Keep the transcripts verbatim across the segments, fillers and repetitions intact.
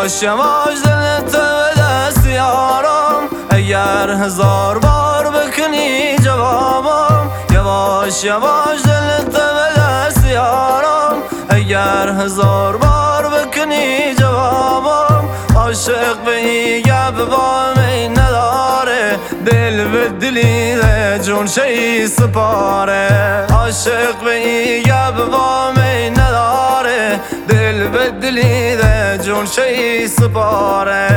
یواش یواش دلت به دست یارم، اگر هزار بار بکنی جوابم. یواش یواش دلت به دست یارم، اگر هزار بار بکنی جوابم. عاشق به این گپ با می نداره، دل به دلی جون شی سپاره. عاشق به این گپ با می نداره، دل به دلی جون شی سپاره.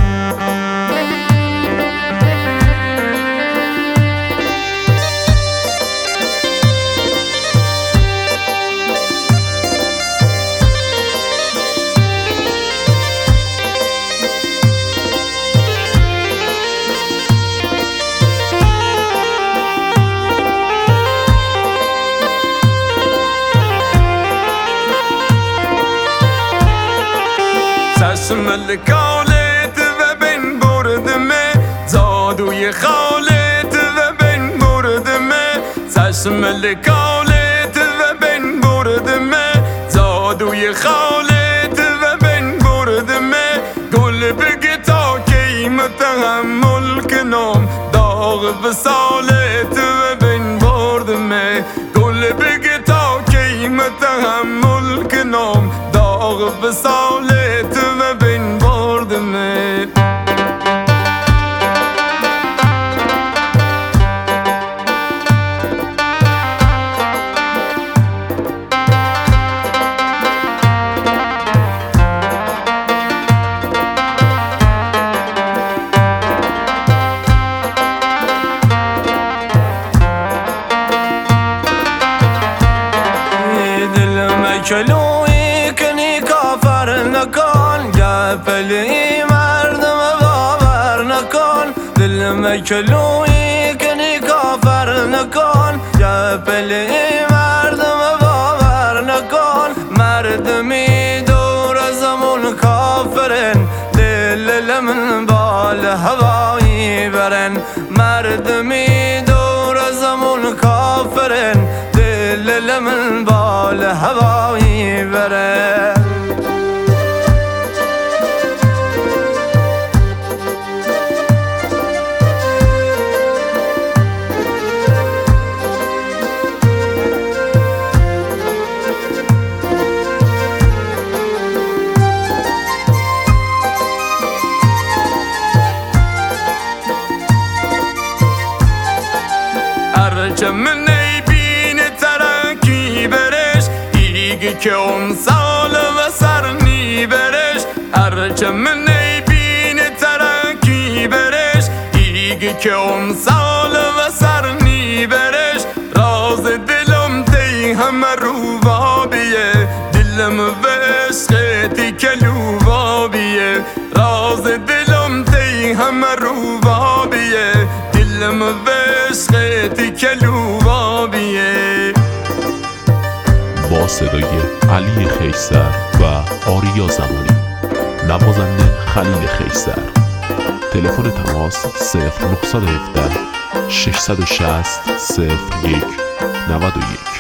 چشم لکالت و بین بردمه، زادوی خالت و بین بردمه. چشم لکالت و بین بردمه، زادوی خالت و بین بردمه. گل بگه تا کی تحمل کنم، داغ وصالت و بین بردمه. گل بگه تا کی تحمل کنم، داغ وصالت و بین بردمه. کلوی کنی کافر نکن، گپلی مردم باور نکن. دلم کلوی کنی کافر نکن، گپلی مردم باور نکن. مردمی دور ازمون کافرن، دل من بال هوایی برن. مردمی دور ازمون کافرن، دل من بال هوایی بره. هرچه من که اون سال و سر نیبرش، هرچه من بین ترکی برش. ایگه که اون سال و سر نیبرش، راز دلم تی همه رو بابیه. دلم و عشقتی کلو بابیه، راز دلم تی همه رو بابیه. دلم و عشقتی کلو بابیه. با صدای علی خیسر و آریا زمانی، نوازنده خلیل خیسر. تلفن تماس صفر نه یک هفت شش شش صفر صفر یک نه یک.